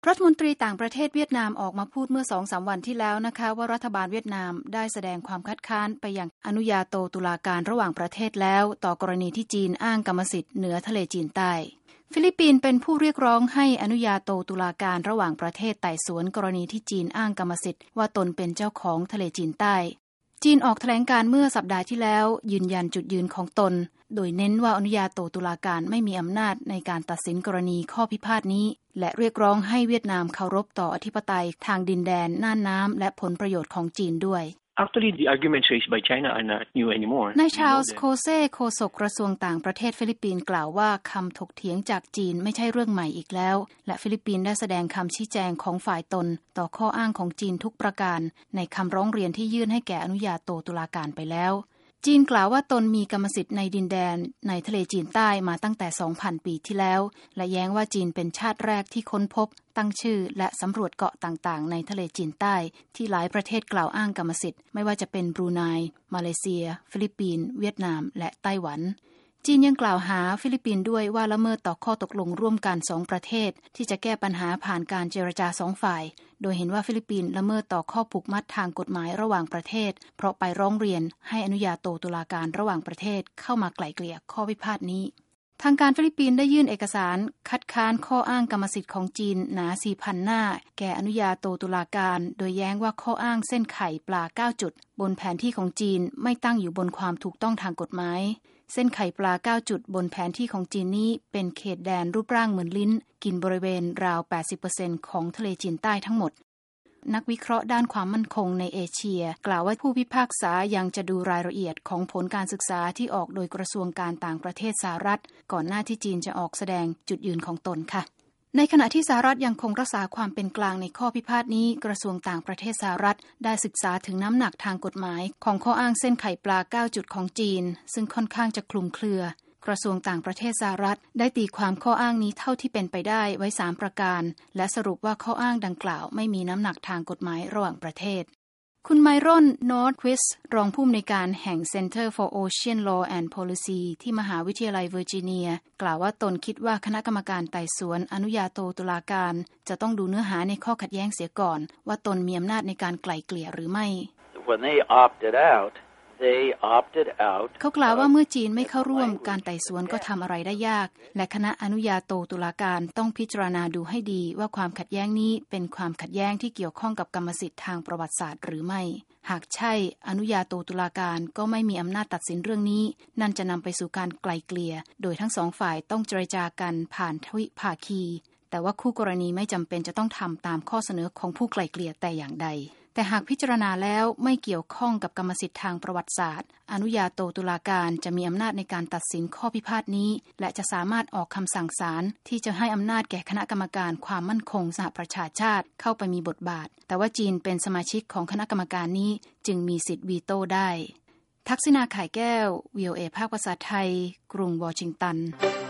รัฐมนตรีต่างประเทศเวียดนามออกมาพูดเมื่อ 2-3 วันที่แล้วนะคะว่ารัฐบาลเวียดนามได้แสดงความคัดค้านไปยังอนุญาโตตุลาการระหว่างประเทศแล้วต่อกรณีที่จีนอ้างกรรมสิทธิ์เหนือทะเลจีนใต้ฟิลิปปินส์เป็นผู้เรียกร้องให้อนุญาโตตุลาการระหว่างประเทศไต่สวนกรณีที่จีนอ้างกรรมสิทธิ์ว่าตนเป็นเจ้าของทะเลจีนใต้จีนออกแถลงการเมื่อสัปดาห์ที่แล้วยืนยันจุดยืนของตนโดยเน้นว่าอนุญาโตตุลาการไม่มีอำนาจในการตัดสินกรณีข้อพิพาทนี้และเรียกร้องให้เวียดนามเคารพต่ออธิปไตยทางดินแดนน่านน้ำและผลประโยชน์ของจีนด้วย Actually, the arguments raised by China are not new anymore. นายชาร์ลส์โคเซ่โฆษกกระทรวงต่างประเทศฟิลิปปินส์กล่าวว่าคำถกเถียงจากจีนไม่ใช่เรื่องใหม่อีกแล้วและฟิลิปปินส์ได้แสดงคำชี้แจงของฝ่ายตนต่อข้ออ้างของจีนทุกประการในคำร้องเรียนที่ยื่นให้แก่อนุญาโตตุลาการไปแล้วจีนกล่าวว่าตนมีกรรมสิทธิ์ในดินแดนในทะเลจีนใต้มาตั้งแต่ 2,000 ปีที่แล้วและแย้งว่าจีนเป็นชาติแรกที่ค้นพบตั้งชื่อและสำรวจเกาะต่างๆในทะเลจีนใต้ที่หลายประเทศกล่าวอ้างกรรมสิทธิ์ไม่ว่าจะเป็นบรูไนมาเลเซียฟิลิปปินส์เวียดนามและไต้หวันจีนยังกล่าวหาฟิลิปปินส์ด้วยว่าละเมิดต่อข้อตกลงร่วมกัน2ประเทศที่จะแก้ปัญหาผ่านการเจรจา2ฝ่ายโดยเห็นว่าฟิลิปปินส์ละเมิดต่อข้อผูกมัดทางกฎหมายระหว่างประเทศเพราะไปร้องเรียนให้อนุญาโตตุลาการระหว่างประเทศเข้ามาไกล่เกลี่ยข้อพิพาทนี้ทางการฟิลิปปินส์ได้ยื่นเอกสารคัดค้านข้ออ้างกรรมสิทธิ์ของจีนหนา 4,000 หน้าแก่อนุญาโตตุลาการโดยแย้งว่าข้ออ้างเส้นไข่ปลา9จุดบนแผนที่ของจีนไม่ตั้งอยู่บนความถูกต้องทางกฎหมายเส้นไข่ปลา9จุดบนแผนที่ของจีนนี้เป็นเขตแดนรูปร่างเหมือนลิ้นกินบริเวณราว 80% ของทะเลจีนใต้ทั้งหมดนักวิเคราะห์ด้านความมั่นคงในเอเชียกล่าวว่าผู้พิพากษายังจะดูรายละเอียดของผลการศึกษาที่ออกโดยกระทรวงการต่างประเทศสหรัฐก่อนหน้าที่จีนจะออกแสดงจุดยืนของตนค่ะในขณะที่สหรัฐยังคงรักษาความเป็นกลางในข้อพิพาทนี้กระทรวงต่างประเทศสหรัฐได้ศึกษาถึงน้ำหนักทางกฎหมายของข้ออ้างเส้นไข่ปลา9จุดของจีนซึ่งค่อนข้างจะคลุมเครือกระทรวงต่างประเทศสหรัฐได้ตีความข้ออ้างนี้เท่าที่เป็นไปได้ไว้3ประการและสรุปว่าข้ออ้างดังกล่าวไม่มีน้ำหนักทางกฎหมายระหว่างประเทศคุณไมรอน นอร์ทควิสรองผู้อำนวยการแห่ง Center for Ocean Law and Policy ที่มหาวิทยาลัยเวอร์จิเนียกล่าวว่าตนคิดว่าคณะกรรมการไต่สวนอนุญาโตตุลาการจะต้องดูเนื้อหาในข้อขัดแย้งเสียก่อนว่าตนมีอำนาจในการไกล่เกลี่ยหรือไม่ When they opted outเขากล่าวว่าเมื่อจีนไม่เข้าร่วมการไต่สวนก็ทำอะไรได้ยากและคณะอนุญาโตตุลาการต้องพิจารณาดูให้ดีว่าความขัดแย้งนี้เป็นความขัดแย้งที่เกี่ยวข้องกับกรรมสิทธิ์ทางประวัติศาสตร์หรือไม่หากใช่อนุญาโตตุลาการก็ไม่มีอำนาจตัดสินเรื่องนี้นั่นจะนำไปสู่การไกล่เกลี่ยโดยทั้งสองฝ่ายต้องเจรจากันผ่านทวิภาคีแต่ว่าคู่กรณีไม่จำเป็นจะต้องทำตามข้อเสนอของผู้ไกล่เกลี่ยแต่อย่างใดแต่หากพิจารณาแล้วไม่เกี่ยวข้องกับกรรมสิทธิ์ทางประวัติศาสตร์อนุญาโตตุลาการจะมีอำนาจในการตัดสินข้อพิพาทนี้และจะสามารถออกคำสั่งศาลที่จะให้อำนาจแก่คณะกรรมการความมั่นคงสหประชาชาติเข้าไปมีบทบาทแต่ว่าจีนเป็นสมาชิกของคณะกรรมการนี้จึงมีสิทธิ์วีโต้ได้ทักษิณา ข่ายแก้ว VOA ภาคภาษาไทยกรุงวอชิงตัน